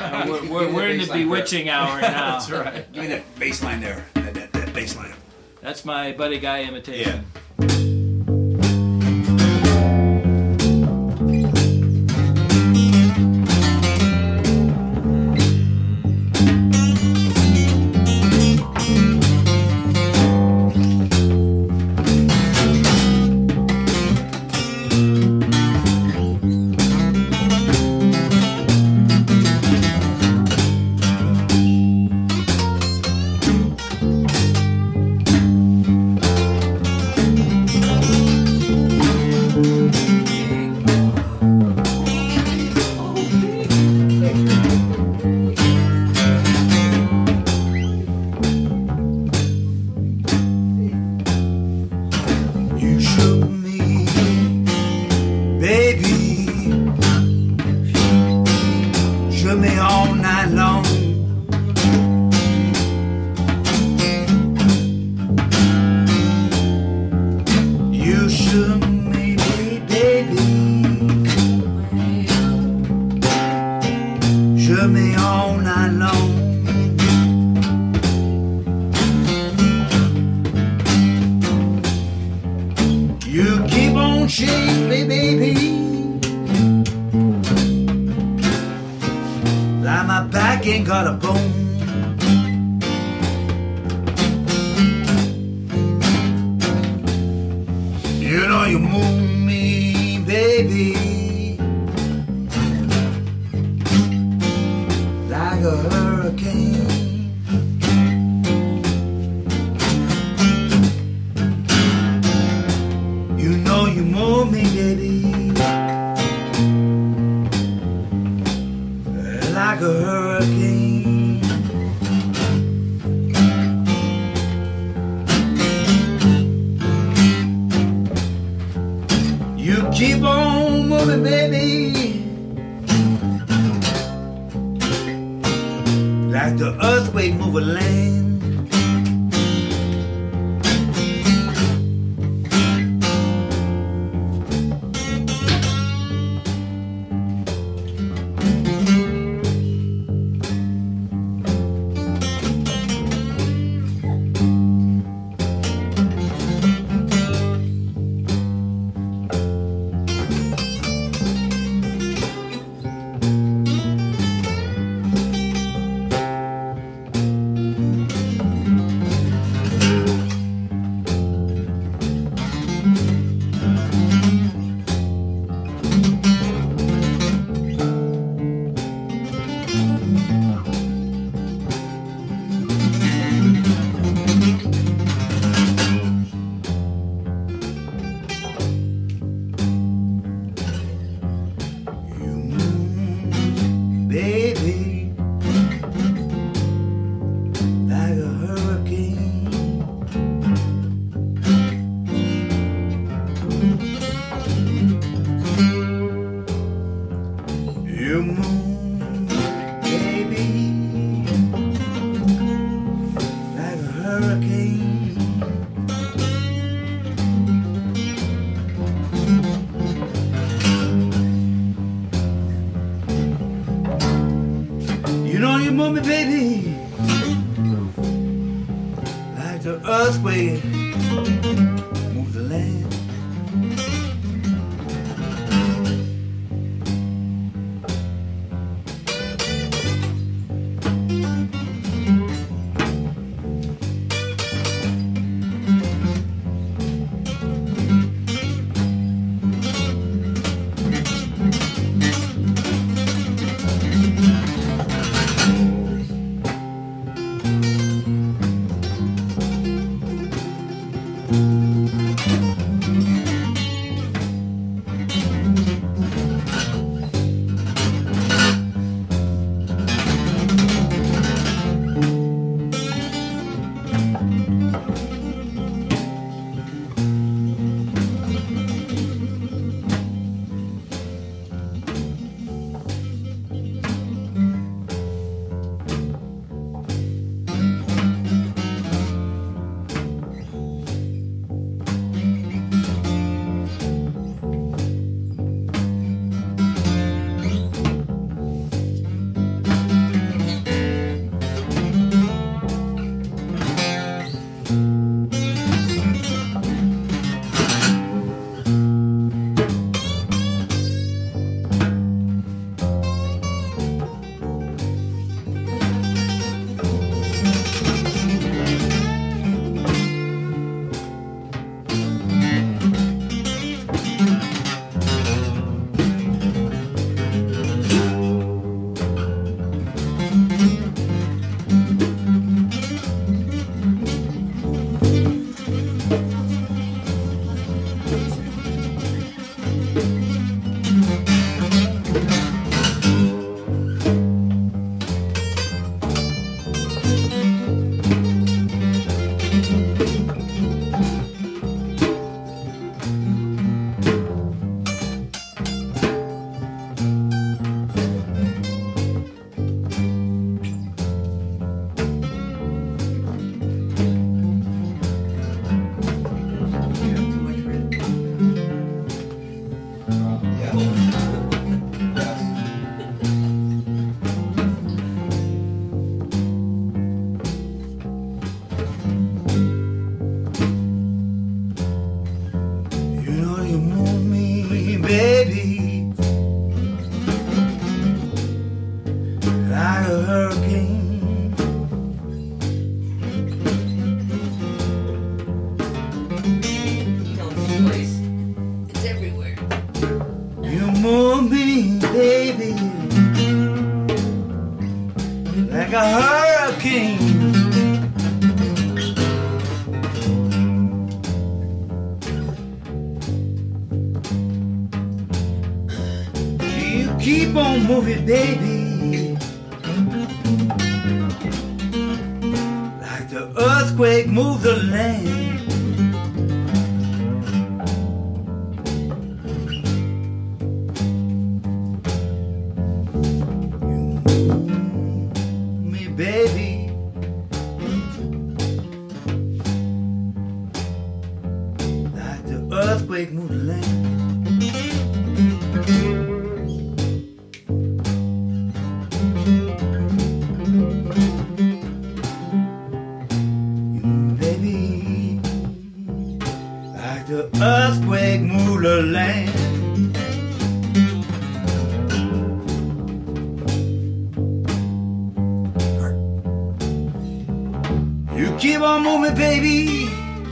We're in the bewitching hour now. That's right. Give me that bass line there. That bass line. That's my Buddy Guy imitation. You shook me, baby. Shook me all night long. You shook me, baby. Shook me all night long. You keep on shaking me, baby. Like my back ain't got a bone. You know you move me, baby, like a hurricane. You know you move me, baby, like a hurricane. You keep on moving, baby, like the earthquake move a land. Baby, like a hurricane. You move, baby, like a hurricane. You know you move me, baby, like the earthquake move the land. hurricane. You know this place. It's everywhere. You move me, baby, like a hurricane. You keep on moving, baby, like the earthquake moves the land. Baby, like the earthquake moved the land. Baby, like the earthquake moved the land. You keep on moving, baby,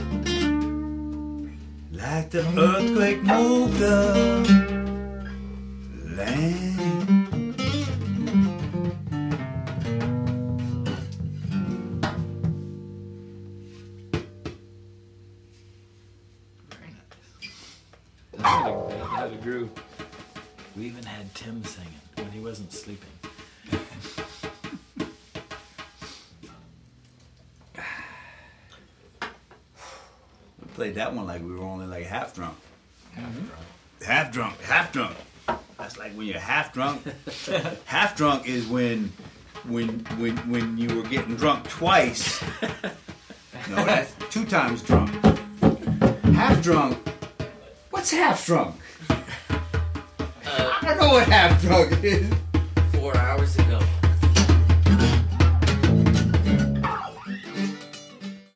like the earthquake moved the land. Very nice. That had a groove. We even had Tim singing when he wasn't sleeping. Played that one like we were only like half drunk. Half drunk. That's like when you're half drunk. Half drunk is when you were getting drunk twice. No, that's 2 times drunk. Half drunk. What's half drunk? I don't know what half drunk is. 4 hours ago.